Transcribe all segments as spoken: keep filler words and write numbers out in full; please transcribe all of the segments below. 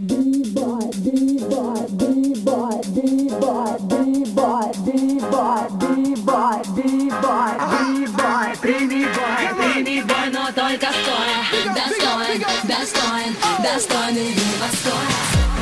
B-boy, B-boy, B-boy, B-boy, B-boy, B-boy, B-boy, B-boy, B-boy, прими бой, прими бой, но только стоя. Достоин, достоин, достоин и восстоя.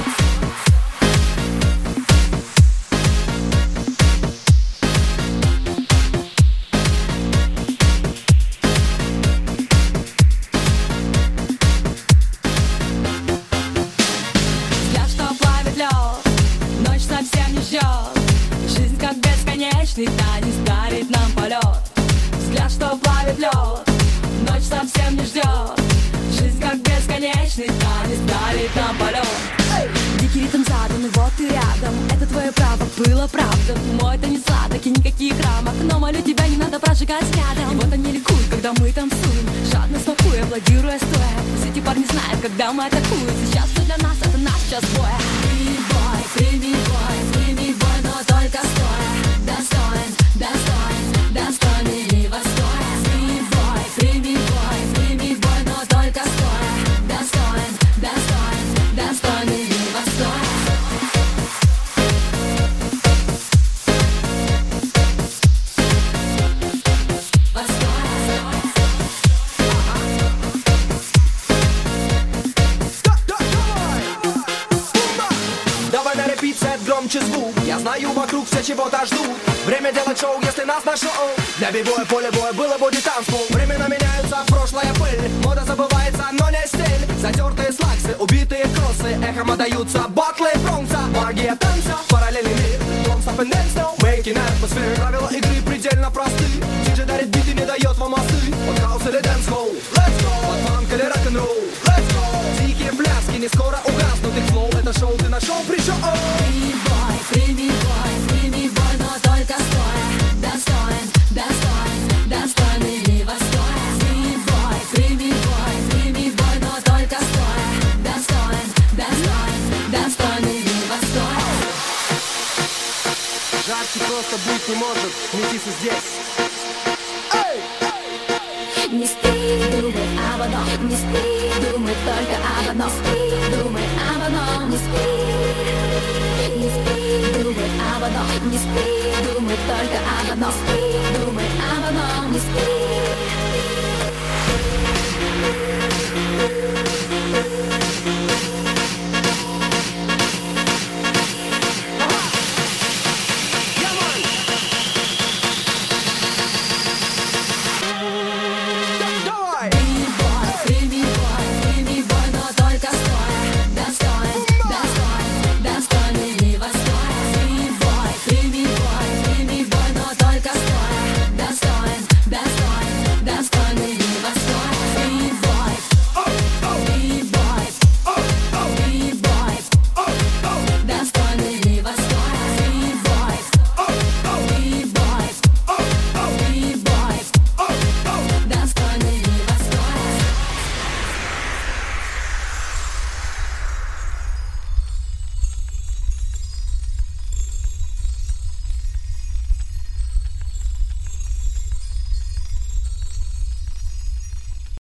Жизнь как бесконечный танец дарит нам полет. Взгляд, что плавит лед, ночь совсем не ждет. Жизнь как бесконечный танец дарит нам полет. Дикий ритм задан, и вот ты рядом. Это твое право, было правда. Мой танец сладок и никаких рамок, но молю тебя, не надо прожигать рядом. И вот они ликуют, когда мы танцуем, жадно смакуя, аплодируя стоя. Пусть эти парни знают, когда мы атакуем. Сейчас все для нас, это наш час боя. Прими-бой, прими-бой, прими-бой, но только стоя. Достоин, достоин, достоин и восстоя. Прими-бой, прими-бой, прими-бой, но только стоя. Достоин, достоин, достоин и восстоя. Давай на репите громче звук. Я знаю, вокруг все чего-то ждут. Время делать шоу, если нас нашел. Для бибоя поле боя было будет танцпол. Времена меняются, прошлая пыль. Мода забывается, но не стиль. Затертые слаксы, убитые кроссы. Эхом отдаются батлы бронза. Магия танца, параллельный мир. Don't stop and dance now, making atmosphere. Правила игры предельно просты. Диджей дарит биты, не дает вам мосты. От хаус или дэнс-холл, let's go. От фанк или рок-н-ролл, let's go. Дикие пляски, не скоро угаснут их флоу. Это шоу ты нашел, пришел. Прими-бой, прими-бой, прими-бой, но только стоя. Достоин, достоин, достоин и восстоя. Прими-бой, прими-бой, прими-бой, но только стоя. Достоин, достоин, достоин и восстоя. Жарче просто быть не может, метисы здесь. Не спи, думай об одном, не спи, думай только об одном, спи, думай об одном, не спи, не спи, думай об одном, не спи, думай только об одном, спи, думай об одном, не спи.